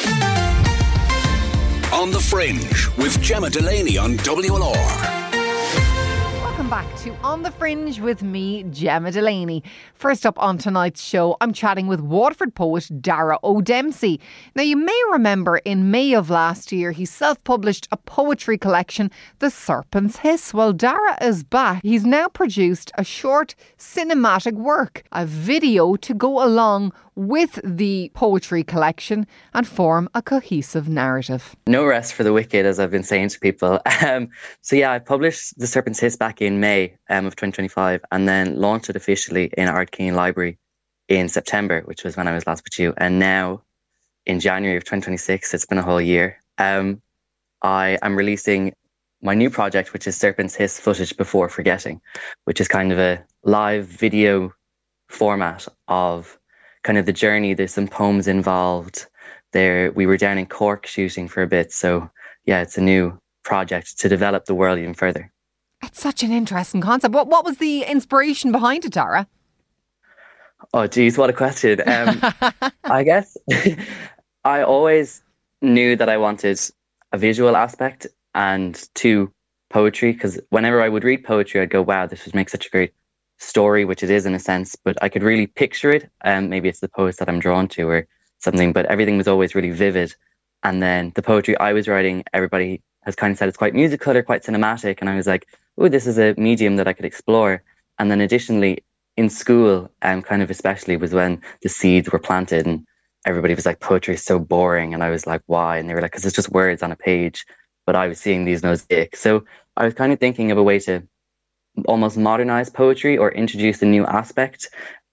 On the Fringe with Gemma Delaney on WLR. Welcome back to On the Fringe with me, Gemma Delaney. First up on tonight's show, I'm chatting with Waterford poet Dara O'Dempsey. Now, you may remember in May of last year, he self-published a poetry collection, The Serpent's Hiss. Well, Dara is back. He's now produced a short cinematic work, a video to go along with the poetry collection and form a cohesive narrative. No rest for the wicked, as I've been saying to people. I published The Serpent's Hiss back in May of 2025 and then launched it officially in Ardkeen Library in September, which was when I was last with you. And now in January of 2026, it's been a whole year. I am releasing my new project, which is Serpent's Hiss Footage Before Forgetting, which is kind of a live video format of kind of the journey. There's some poems involved there. We were down in Cork shooting for a bit. So yeah, it's a new project to develop the world even further. It's such an interesting concept. What was the inspiration behind it, Dara? Oh, geez, what a question. I guess I always knew that I wanted a visual aspect and to poetry, because whenever I would read poetry, I'd go, wow, this would make such a great story, which it is in a sense, but I could really picture it. Maybe it's the poets that I'm drawn to or something, but everything was always really vivid. And then the poetry I was writing, everybody has kind of said it's quite musical or quite cinematic. And I was like, oh, this is a medium that I could explore. And then additionally, in school, kind of especially, was when the seeds were planted and everybody was like, poetry is so boring. And I was like, why? And they were like, because it's just words on a page. But I was seeing these mosaics. So I was kind of thinking of a way to almost modernize poetry or introduce a new aspect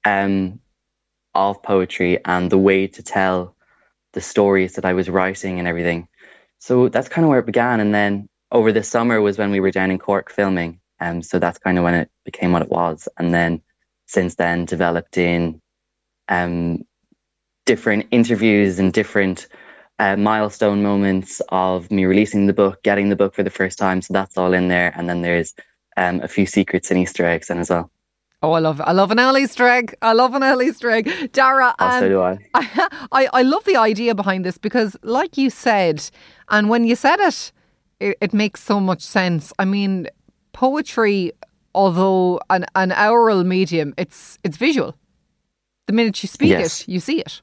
of poetry and the way to tell the stories that I was writing and everything. So that's kind of where it began. And then over the summer was when we were down in Cork filming. So that's kind of when it became what it was. And then since then developed in different interviews and different milestone moments of me releasing the book, getting the book for the first time. So that's all in there. And then there's a few secrets and Easter eggs in as well. Oh, I love an early Easter egg. I love an early Easter egg. Dara, so do I. I love the idea behind this because, like you said, and when you said it makes so much sense. I mean, poetry, although an oral medium, it's visual. The minute you speak it, you see it.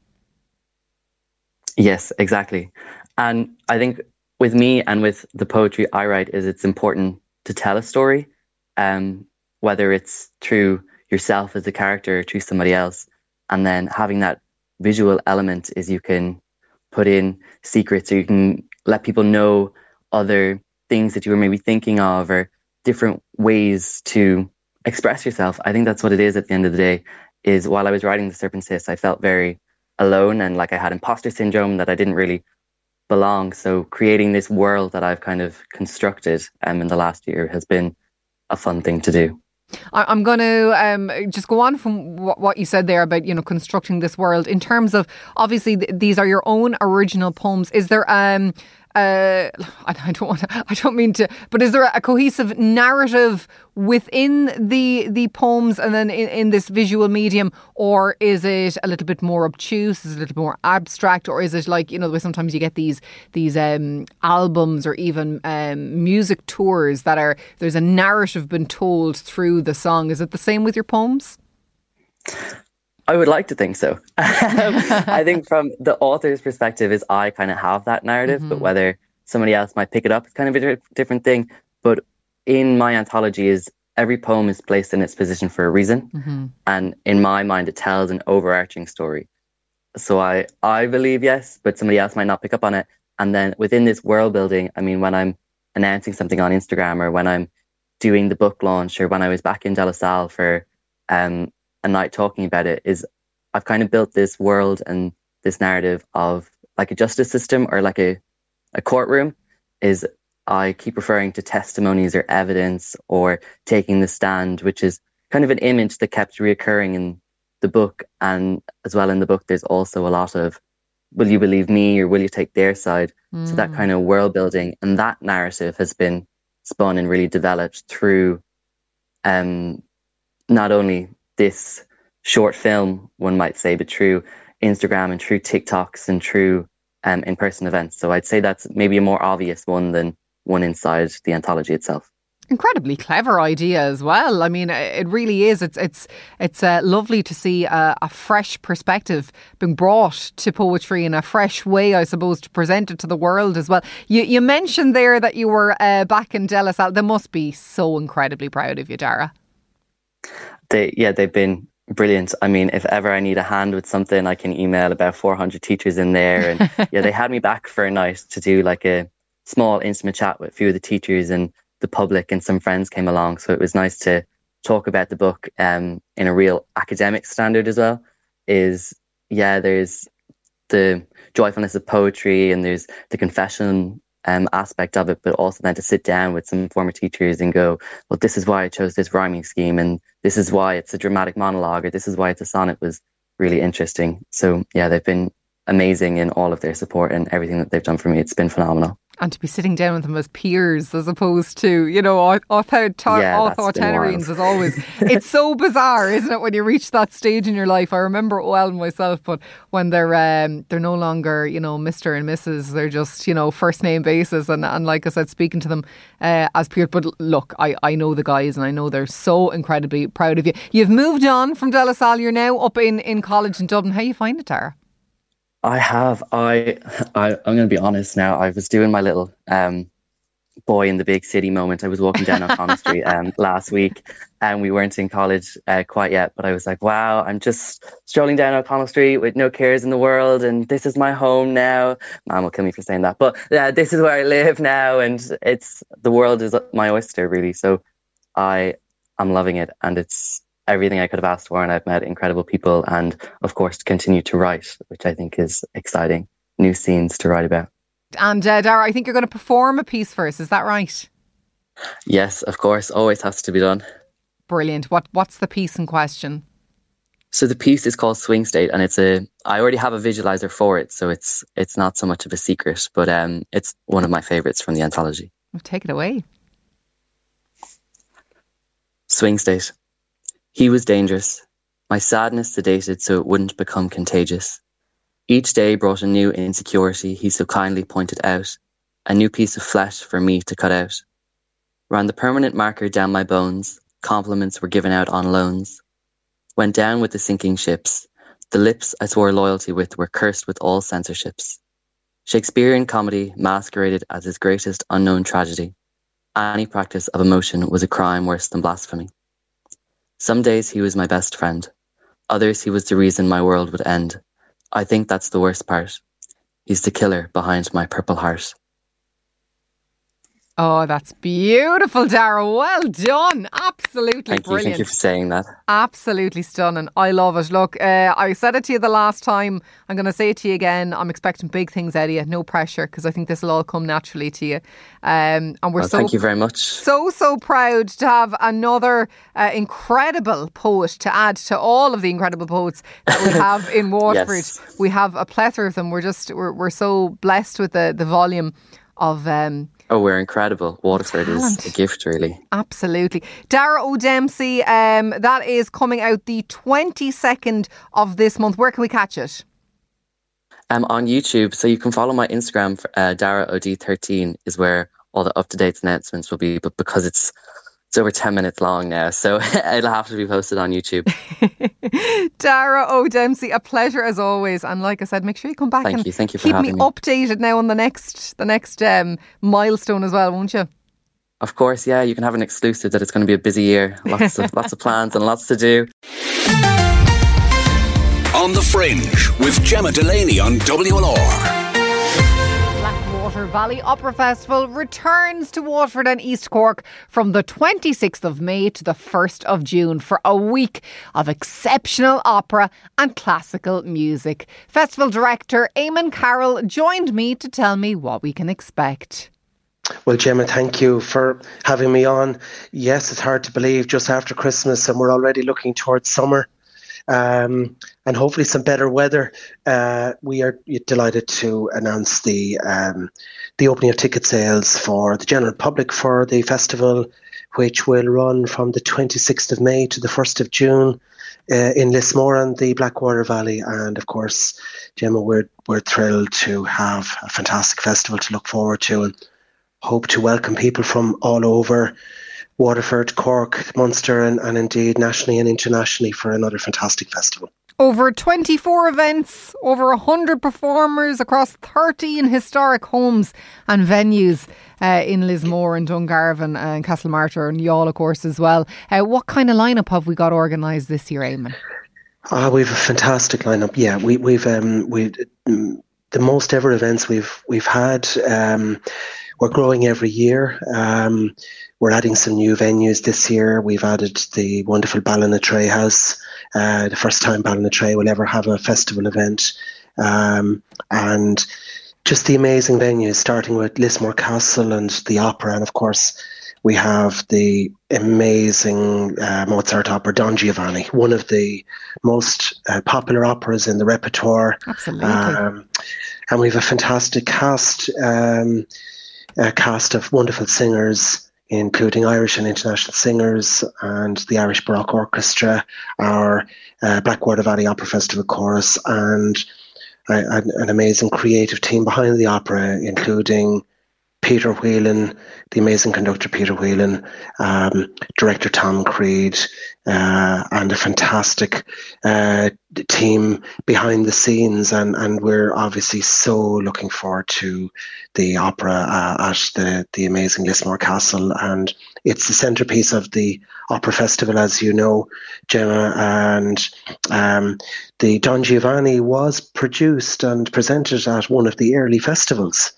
Yes, exactly. And I think with me and with the poetry I write is it's important to tell a story, whether it's through yourself as a character or through somebody else. And then having that visual element is you can put in secrets or you can let people know other things that you were maybe thinking of or different ways to express yourself. I think that's what it is at the end of the day, is while I was writing The Serpent's Hiss, I felt very alone and like I had imposter syndrome, that I didn't really belong. So creating this world that I've kind of constructed in the last year has been a fun thing to do. I'm going to just go on from what you said there about, constructing this world in terms of, obviously, these are your own original poems. Is there I don't mean to, but is there a cohesive narrative within the poems and then in this visual medium, or is it a little bit more obtuse, is it a little more abstract, or is it like, the way sometimes you get these albums or even music tours that there's a narrative been told through the song? Is it the same with your poems? I would like to think so. I think from the author's perspective is I kind of have that narrative, but whether somebody else might pick it up, it's kind of a different thing. But in my anthology is every poem is placed in its position for a reason. And in my mind, it tells an overarching story. So I believe yes, but somebody else might not pick up on it. And then within this world building, I mean, when I'm announcing something on Instagram or when I'm doing the book launch or when I was back in De La Salle for a night talking about it, is I've kind of built this world and this narrative of like a justice system or like a courtroom. Is I keep referring to testimonies or evidence or taking the stand, which is kind of an image that kept reoccurring in the book. And as well in the book, there's also a lot of, will you believe me or will you take their side? So that kind of world building and that narrative has been spun and really developed through not only this short film, one might say, but through Instagram and through TikToks and through in-person events. So I'd say that's maybe a more obvious one than one inside the anthology itself. Incredibly clever idea as well. I mean, it really is. It's lovely to see a fresh perspective being brought to poetry in a fresh way, I suppose, to present it to the world as well. You mentioned there that you were back in De La Salle. They must be so incredibly proud of you, Dara. They've been brilliant. I mean, if ever I need a hand with something, I can email about 400 teachers in there. And they had me back for a night to do like a small intimate chat with a few of the teachers and the public, and some friends came along. So it was nice to talk about the book in a real academic standard as well. There's the joyfulness of poetry and there's the confession aspect of it, but also then to sit down with some former teachers and go, well, this is why I chose this rhyming scheme, and this is why it's a dramatic monologue, or this is why it's a sonnet, was really interesting. So they've been amazing in all of their support and everything that they've done for me. It's been phenomenal. And to be sitting down with them as peers as opposed to, authoritarians as always. It's so bizarre, isn't it, when you reach that stage in your life? I remember well myself, but when they're no longer, Mr. and Mrs., they're just, first name basis. And like I said, speaking to them as peers. But look, I know the guys and I know they're so incredibly proud of you. You've moved on from De La Salle. You're now up in college in Dublin. How you find it, Tara? I have. I'm going to be honest now. I was doing my little boy in the big city moment. I was walking down O'Connell Street last week, and we weren't in college quite yet. But I was like, wow, I'm just strolling down O'Connell Street with no cares in the world, and this is my home now. Mom will kill me for saying that, but this is where I live now, and the world is my oyster, really. So I'm loving it, and it's everything I could have asked for, and I've met incredible people, and of course to continue to write, which I think is exciting. New scenes to write about. And Dara, I think you're going to perform a piece for us, is that right? Yes, of course, always has to be done. Brilliant. What's the piece in question? So the piece is called Swing State, and I already have a visualizer for it, so it's not so much of a secret, but it's one of my favourites from the anthology. Take it away. Swing State. He was dangerous. My sadness sedated so it wouldn't become contagious. Each day brought a new insecurity he so kindly pointed out, a new piece of flesh for me to cut out. Ran the permanent marker down my bones, compliments were given out on loans. Went down with the sinking ships, the lips I swore loyalty with were cursed with all censorships. Shakespearean comedy masqueraded as his greatest unknown tragedy. Any practice of emotion was a crime worse than blasphemy. Some days he was my best friend. Others he was the reason my world would end. I think that's the worst part. He's the killer behind my purple heart. Oh, that's beautiful, Dara. Well done. Absolutely brilliant. Thank you for saying that. Absolutely stunning. I love it. Look, I said it to you the last time. I'm going to say it to you again. I'm expecting big things out of you. No pressure, because I think this will all come naturally to you. And we're thank you very much. So proud to have another incredible poet to add to all of the incredible poets that we have in Waterford. Yes. We have a plethora of them. We're so blessed with the volume of... we're incredible. Waterford is a gift, really. Absolutely. Dara O'Dempsey, that is coming out the 22nd of this month. Where can we catch it? On YouTube. So you can follow my Instagram, Dara OD13 is where all the up-to-date announcements will be. But because it's over 10 minutes long now, so it'll have to be posted on YouTube. Dara O'Dempsey, a pleasure as always. And like I said, make sure you come back Thank you for keep having me updated now on the next milestone as well, won't you? Of course, yeah. You can have an exclusive that it's going to be a busy year. Lots of plans and lots to do. On the Fringe with Gemma Delaney on WLR. Blackwater Valley Opera Festival returns to Waterford and East Cork from the 26th of May to the 1st of June for a week of exceptional opera and classical music. Festival director Eamon Carroll joined me to tell me what we can expect. Well, Gemma, thank you for having me on. Yes, it's hard to believe just after Christmas and we're already looking towards summer. And hopefully some better weather. We are delighted to announce the opening of ticket sales for the general public for the festival, which will run from the 26th of May to the 1st of June. in Lismore and the Blackwater Valley. And of course, Gemma, we're thrilled to have a fantastic festival to look forward to, and hope to welcome people from all over Waterford, Cork, Munster, and indeed nationally and internationally for another fantastic festival. Over 24 events, over 100 performers across 13 historic homes and venues in Lismore and Dungarvan and Castlemartyr and Youghal, of course, as well. What kind of lineup have we got organised this year, Eamon? We've a fantastic lineup. Yeah, we've the most ever events we've had. We're growing every year. We're adding some new venues this year. We've added the wonderful Ballinatray House, the first time Ballinatray will ever have a festival event. And just the amazing venues, starting with Lismore Castle and the opera. And of course, we have the amazing Mozart opera, Don Giovanni, one of the most popular operas in the repertoire. Absolutely. And we have a fantastic cast of wonderful singers, including Irish and international singers and the Irish Baroque Orchestra, our Blackwater Valley Opera Festival Chorus, and an amazing creative team behind the opera, including Peter Whelan, the amazing conductor Peter Whelan, director Tom Creed, and a fantastic team behind the scenes. And we're obviously so looking forward to the opera at the amazing Lismore Castle. And it's the centrepiece of the Opera Festival, as you know, Gemma. And the Don Giovanni was produced and presented at one of the early festivals.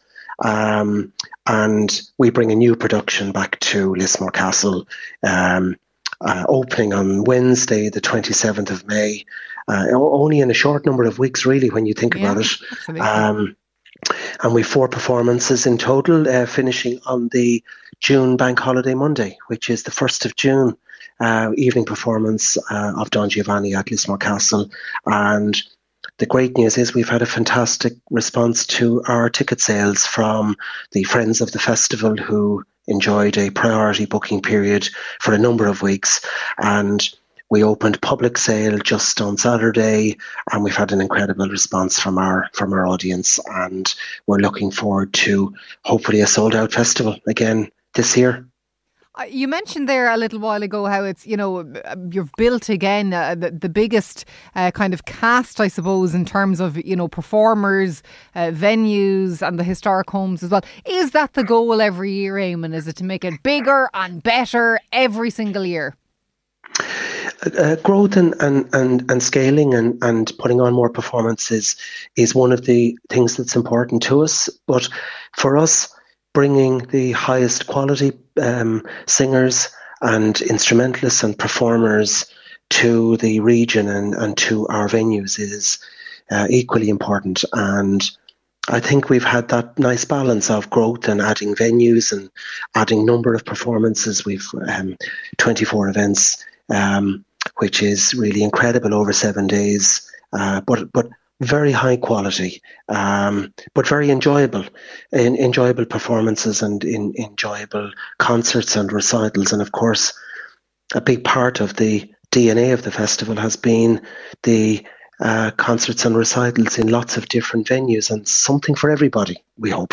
And we bring a new production back to Lismore Castle, opening on Wednesday, the 27th of May, only in a short number of weeks, really, when you think about it. Absolutely. And we've 4 performances in total, finishing on the June Bank Holiday Monday, which is the 1st of June, evening performance of Don Giovanni at Lismore Castle. And the great news is we've had a fantastic response to our ticket sales from the friends of the festival, who enjoyed a priority booking period for a number of weeks. And we opened public sale just on Saturday, and we've had an incredible response from our audience. And we're looking forward to hopefully a sold out festival again this year. You mentioned there a little while ago how it's, you've built again the biggest kind of cast, I suppose, in terms of, performers, venues and the historic homes as well. Is that the goal every year, Eamon? Is it to make it bigger and better every single year? Growth and scaling and putting on more performances is one of the things that's important to us. But for us, bringing the highest quality singers and instrumentalists and performers to the region and to our venues is equally important. And I think we've had that nice balance of growth and adding venues and adding number of performances. We've 24 events, which is really incredible over 7 days, but very high quality, but very enjoyable performances and enjoyable concerts and recitals. And of course, a big part of the DNA of the festival has been the concerts and recitals in lots of different venues, and something for everybody, we hope.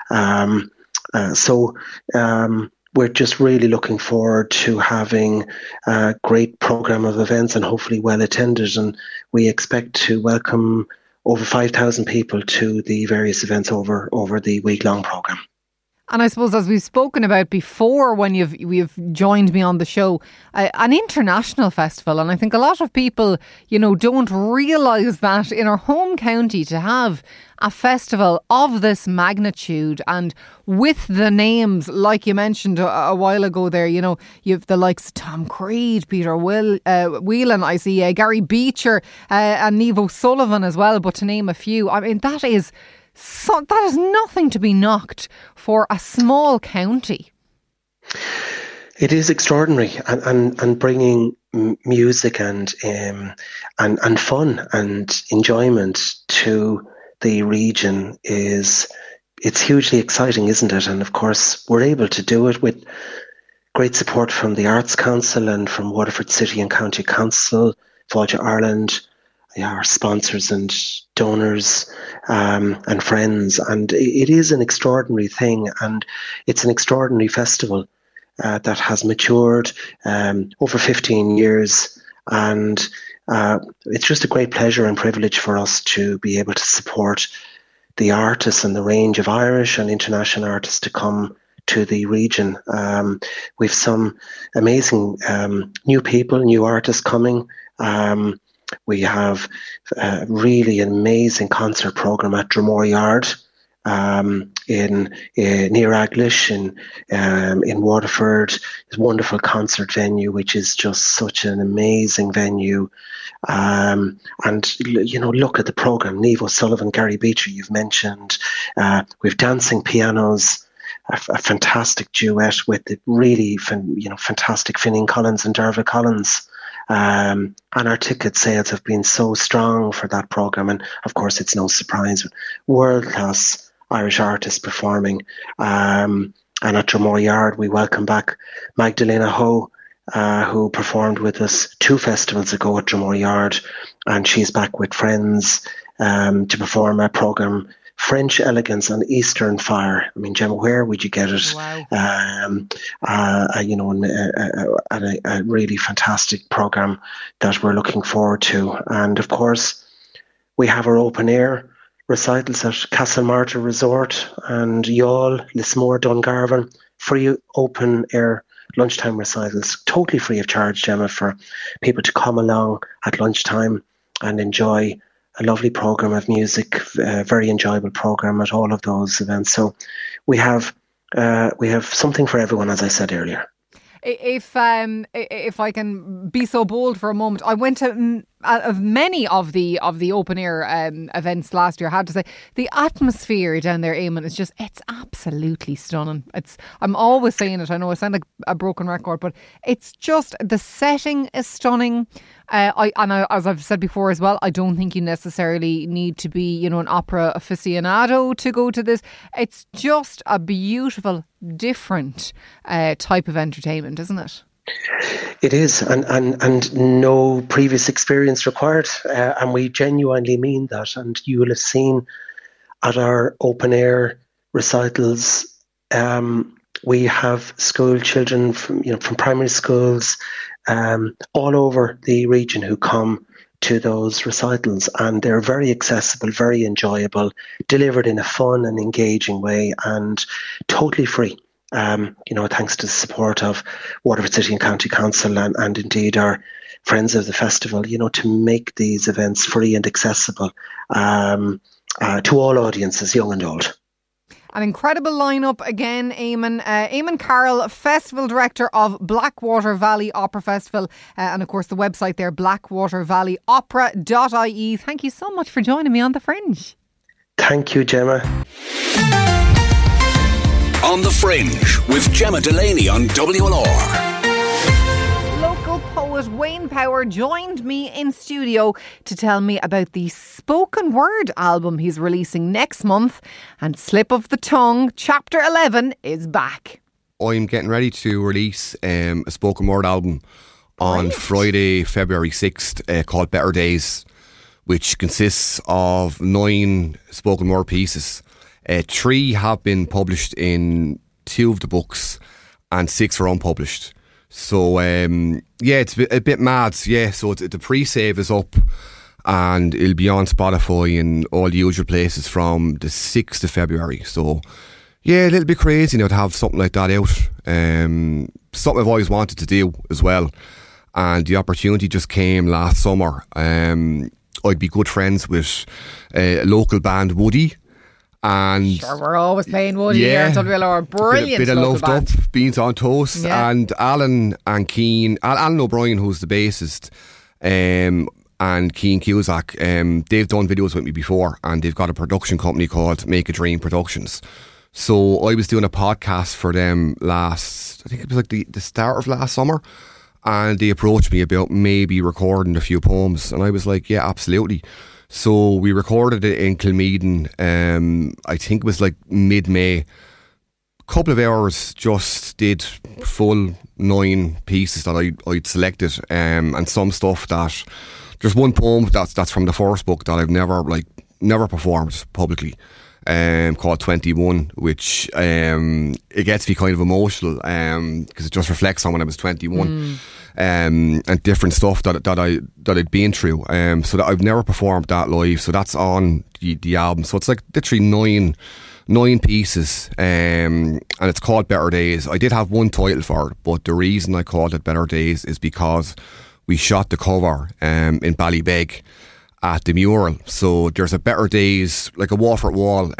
So we're just really looking forward to having a great programme of events, and hopefully well attended. And we expect to welcome over 5,000 people to the various events over the week-long programme. And I suppose, as we've spoken about before when you've joined me on the show, an international festival. And I think a lot of people, don't realise that in our home county, to have a festival of this magnitude and with the names, like you mentioned a while ago there, you've the likes of Tom Creed, Peter Whelan, I see Gary Beecher and Niamh O'Sullivan as well, but to name a few. I mean, that is nothing to be knocked for a small county. It is extraordinary, and bringing music and fun and enjoyment to the region it's hugely exciting, isn't it? And of course, we're able to do it with great support from the Arts Council and from Waterford City and County Council, Fáilte Ireland, our sponsors and donors and friends. And it is an extraordinary thing, and it's an extraordinary festival that has matured over 15 years. And it's just a great pleasure and privilege for us to be able to support the artists and the range of Irish and international artists to come to the region. We've some amazing new people, new artists coming. We have a really amazing concert program at Dromore Yard in near Aglish in Waterford. It's a wonderful concert venue, which is just such an amazing venue. And look at the program. Niamh O'Sullivan, Gary Beecher, you've mentioned. We've dancing pianos. A fantastic duet with the really fantastic Finian Collins and Derva Collins. And our ticket sales have been so strong for that programme. And of course, it's no surprise. World-class Irish artists performing. And at Dromore Yard, we welcome back Magdalena Ho, who performed with us 2 festivals ago at Dromore Yard. And she's back with friends to perform a programme, French Elegance and Eastern Fire. I mean, Gemma, where would you get it? Wow. A really fantastic programme that we're looking forward to. And of course, we have our open air recitals at Castlemartyr Resort and Youghal, Lismore, Dungarvan, free open air lunchtime recitals, totally free of charge, Gemma, for people to come along at lunchtime and enjoy a lovely program of music, a very enjoyable program at all of those events. So we have something for everyone, as I said earlier. If I can be so bold for a moment, I went to many of the open air events last year. I had to say the atmosphere down there, Eamon, is it's absolutely stunning. I'm always saying it. I know I sound like a broken record, but it's just, the setting is stunning. As I've said before as well, I don't think you necessarily need to be, an opera aficionado to go to this. It's just a beautiful, different type of entertainment, isn't it? It is, and no previous experience required, and we genuinely mean that. And you will have seen at our open air recitals, we have school children from primary schools all over the region who come to those recitals, and they're very accessible, very enjoyable, delivered in a fun and engaging way, and totally free. Thanks to the support of Waterford City and County Council and indeed our friends of the festival, to make these events free and accessible to all audiences, young and old. An incredible lineup again, Eamon. Eamon Carroll, Festival Director of Blackwater Valley Opera Festival. And of course the website there, blackwatervalleyopera.ie. Thank you so much for joining me on The Fringe. Thank you, Gemma. On The Fringe with Gemma Delaney on WLR. Local poet Wayne Power joined me in studio to tell me about the spoken word album he's releasing next month. And Slip of the Tongue, Chapter 11, is back. I'm getting ready to release a spoken word album on Friday, February 6th called Better Days, which consists of 9 spoken word pieces. 3 have been published in 2 of the books and 6 are unpublished. So, it's a bit mad. Yeah, so the pre-save is up and it'll be on Spotify and all the usual places from the 6th of February. So, yeah, a little bit crazy now to have something like that out. Something I've always wanted to do as well. And the opportunity just came last summer. I'd be good friends with a local band, Woody. And sure, we're always playing Woody here at WLR. Brilliant. Bit of loved band. up, beans on toast. Yeah. And Alan and Keane, Alan O'Brien, who's the bassist, and Keane Cusack, they've done videos with me before, and they've got a production company called Make a Dream Productions. So I was doing a podcast for them I think it was like the start of last summer, and they approached me about maybe recording a few poems, and I was like, yeah, absolutely. So we recorded it in Kilmeaden, I think it was like mid-May. Couple of hours, just did full 9 pieces that I'd selected, and some stuff that there's one poem that's from the first book that I've never performed publicly, called 21, which it gets me kind of emotional because it just reflects on when I was 21 and different stuff that I'd been through. So that I've never performed that live. So that's on the album. So it's like literally nine pieces, and it's called Better Days. I did have one title for it, but the reason I called it Better Days is because we shot the cover in Ballybeg at the mural. So there's a Better Days, like a Waterford wall,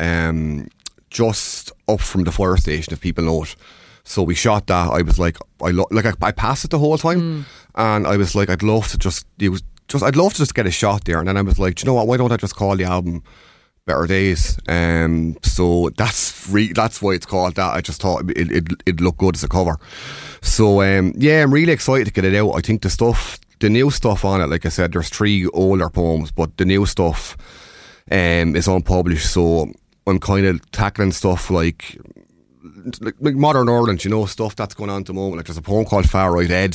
just up from the fire station, if people know it. So we shot that. I was like, I passed it the whole time, and I was like, I'd love to just get a shot there. And then I was like, do you know what? Why don't I just call the album Better Days? So that's why it's called that. I just thought it'd look good as a cover. So yeah, I'm really excited to get it out. I think the new stuff on it, like I said, there's 3 older poems, but the new stuff is unpublished. So I'm kind of tackling stuff like modern Ireland, stuff that's going on at the moment. Like there's a poem called Far Right Ed.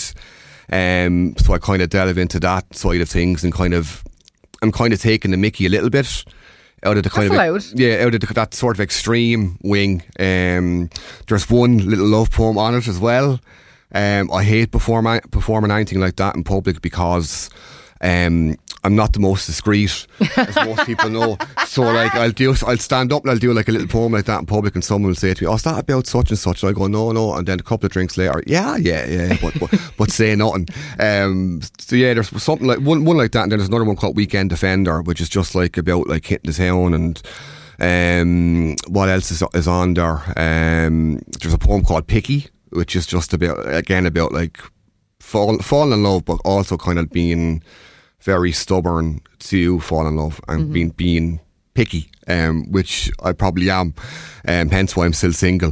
So I kind of delve into that side of things, and I'm kind of taking the mickey a little bit out of the kind out of that sort of extreme wing. There's one little love poem on it as well. I hate performing anything like that in public because I'm not the most discreet, as most people know. So like I'll stand up and I'll do like a little poem like that in public, and someone will say to me, "Oh, is that about such and such?" And I go, "No," and then a couple of drinks later, yeah, but say nothing. So yeah, there's something like one like that, and then there's another one called Weekend Defender, which is just like about like hitting the town. And what else is on there? There's a poem called Picky, which is just about like falling in love, but also kind of being very stubborn to fall in love and being picky, which I probably am, hence why I'm still single.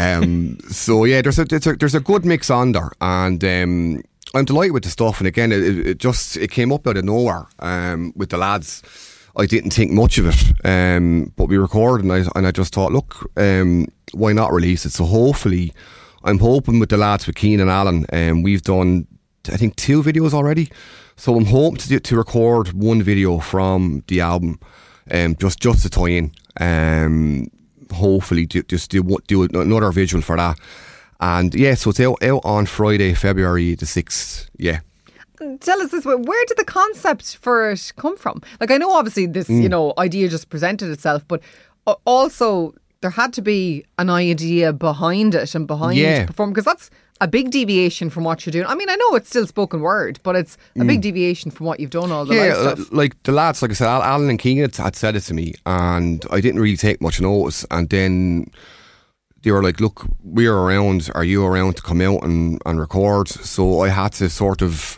So yeah, there's a good mix on there, and I'm delighted with the stuff. And again, it came up out of nowhere with the lads. I didn't think much of it, but we recorded, and I just thought, look, why not release it? So hopefully, I'm hoping with the lads, with Keenan and Alan, we've done, I think, 2 videos already. So I'm hoping to record one video from the album, just to tie in. Hopefully, just do another visual for that. And yeah, so it's out on Friday, February the 6th. Yeah. Tell us this, where did the concept for it come from? Like, I know obviously this, idea just presented itself, but also there had to be an idea behind it and behind performing, because that's a big deviation from what you're doing. I mean, I know it's still spoken word, but it's a big deviation from what you've done all the live stuff. Like the lads, like I said, Alan and King had said it to me, and I didn't really take much notice. And then they were like, look, we're around, are you around to come out and record? So I had to sort of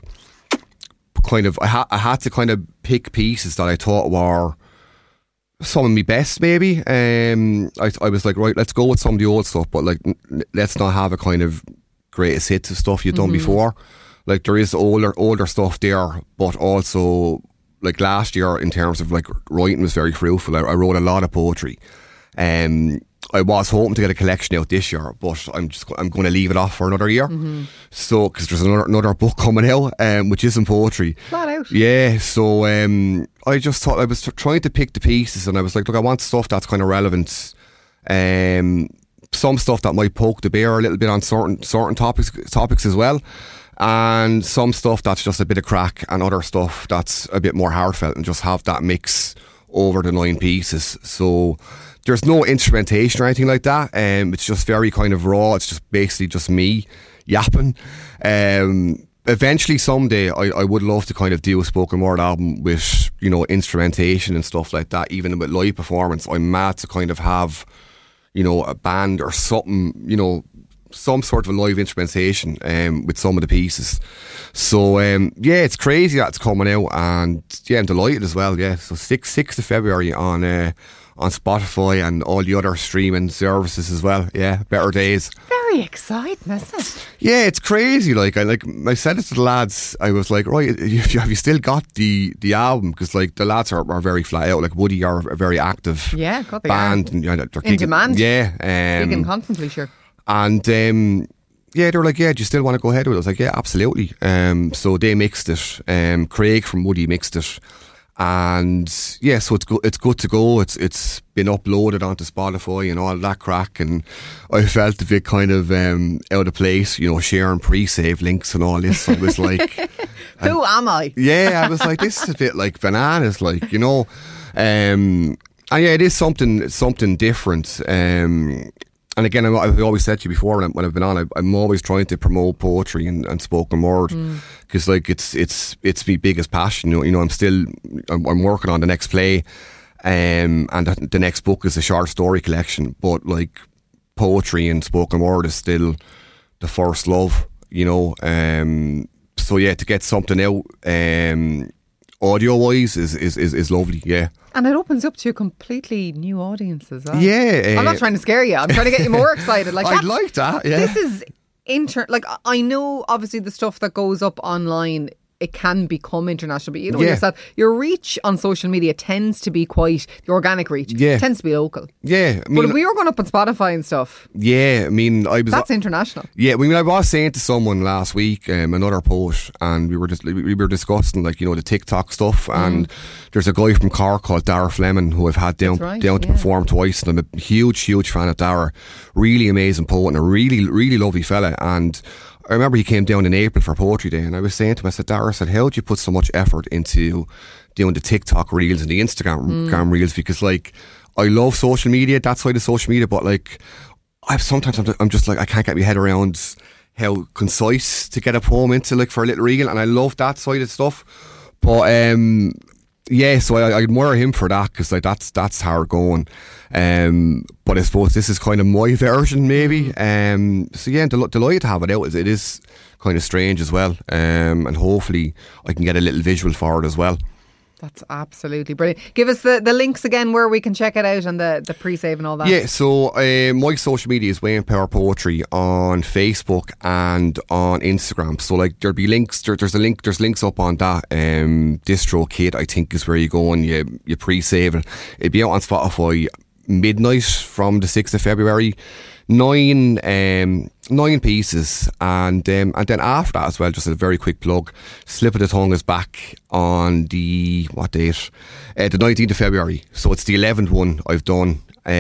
I had to kind of pick pieces that I thought were some of my best, maybe. I was like, right, let's go with some of the old stuff, but like, let's not have a kind of greatest hits of stuff you've done before. Like, there is older stuff there, but also like last year, in terms of like writing, was very fruitful. I wrote a lot of poetry. I was hoping to get a collection out this year, but I'm going to leave it off for another year. So, because there's another book coming out, which isn't poetry. Flat out. Yeah. So I just thought, I was trying to pick the pieces, and I was like, look, I want stuff that's kind of relevant. Some stuff that might poke the bear a little bit on certain topics as well, and some stuff that's just a bit of crack, and other stuff that's a bit more heartfelt, and just have that mix over the 9 pieces. So there's no instrumentation or anything like that. It's just very kind of raw. It's just basically just me yapping. Eventually, someday, I would love to kind of do a spoken word album with, instrumentation and stuff like that, even with live performance. I'm mad to kind of have, a band or something, some sort of a live instrumentation with some of the pieces. So yeah, it's crazy that it's coming out, and yeah, I'm delighted as well. Yeah, so 6th of February on Spotify and all the other streaming services as well. Yeah, Better Days. Very exciting, isn't it? Yeah, it's crazy. Like I said it to the lads. I was like, right, have you still got the album? Because like the lads are very flat out. Like Woody are a very active band, and they're in demand. Yeah, gigging constantly, sure. And yeah, they were like, yeah, do you still want to go ahead with it? I was like, yeah, absolutely. So they mixed it. Craig from Woody mixed it. And yeah, so it's good to go. It's been uploaded onto Spotify and all that crack, and I felt a bit kind of out of place, sharing pre-save links and all this. So I was like, who am I? Yeah, I was like, this is a bit like bananas, and yeah, it is something different. And again, I've always said to you before when I've been on, I'm always trying to promote poetry and spoken word, because it's my biggest passion. I'm working on the next play, and the next book is a short story collection. But poetry and spoken word is still the first love. So yeah, to get something out audio wise is lovely. Yeah. And it opens up to a completely new audience as well. Yeah. I'm not trying to scare you. I'm trying to get you more excited. I'd like that, yeah. This is I know obviously the stuff that goes up online, it can become international, but yourself, your reach on social media tends to be quite, the organic reach tends to be local. Yeah. But if we were going up on Spotify and stuff, that's international. Yeah, I was saying to someone last week, another poet, and we were discussing the TikTok stuff, and there's a guy from Cork called Dara Fleming who I've had down to perform twice, and I'm a huge fan of Dara. Really amazing poet and a really, really lovely fella. And I remember he came down in April for Poetry Day, and I was saying to him, I said, Dara, how do you put so much effort into doing the TikTok reels and the Instagram reels? Because I love social media, that side of social media, but I'm just I can't get my head around how concise to get a poem into for a little reel, and I love that side of stuff. But yeah, so I admire him for that, because that's hard going. But I suppose this is kind of my version, maybe. So yeah, delighted to have it out. It is kind of strange as well. And hopefully I can get a little visual for it as well. That's absolutely brilliant. Give us the links again where we can check it out, and the pre-save and all that. Yeah, so my social media is Wayne Power Poetry on Facebook and on Instagram. So there'll be links. There's links up on that. DistroKid, I think, is where you go and you pre-save it. It'll be out on Spotify midnight from the 6th of February. 9 pieces, and then after that as well, just a very quick plug, Slip of the Tongue is back on the, what date? The 19th of February. So it's the 11th one I've done,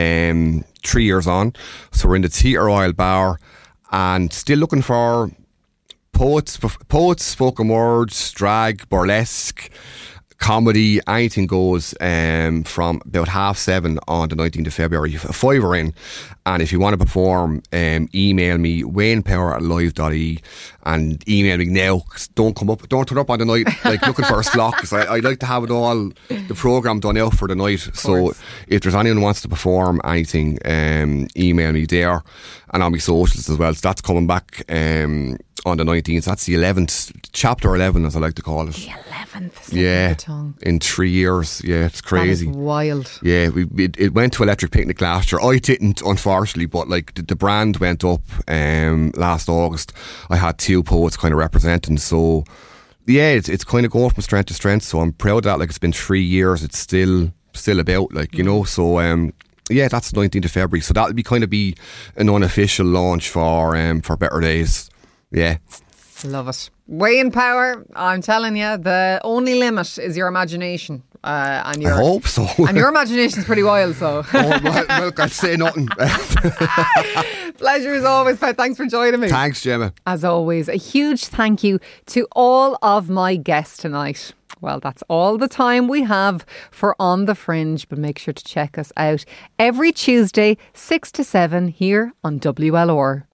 3 years on. So we're in the Theatre Royal Bar, and still looking for poets, spoken words, drag, burlesque, comedy, anything goes, from about 7:30 on the 19th of February. 5 are in, and if you want to perform, email me waynepower@live.ie, and email me now. Don't turn up on the night looking for a slot, because I like to have it all, the programme done out for the night. So if there's anyone who wants to perform anything, email me there, and on my socials as well. So that's coming back on the 19th. That's the 11th, chapter 11 as I like to call it. The 11th. Yeah, in 3 years. Yeah, it's crazy. That is wild. Yeah, it went to Electric Picnic last year. I didn't, unfortunately, but the brand went up last August. I had 2 poets kind of representing, so yeah, it's kind of going from strength to strength. So I'm proud of that. It's been 3 years. It's still about, so yeah, that's the 19th of February. So that'll be an unofficial launch for Better Days. Yeah. Love it. Wayne Power, I'm telling you, the only limit is your imagination. I hope so. And your imagination's pretty wild, so. Well, I'll say nothing. Pleasure as always, Pat. Thanks for joining me. Thanks, Gemma. As always, a huge thank you to all of my guests tonight. Well, that's all the time we have for On the Fringe, but make sure to check us out every Tuesday, 6 to 7 here on WLR.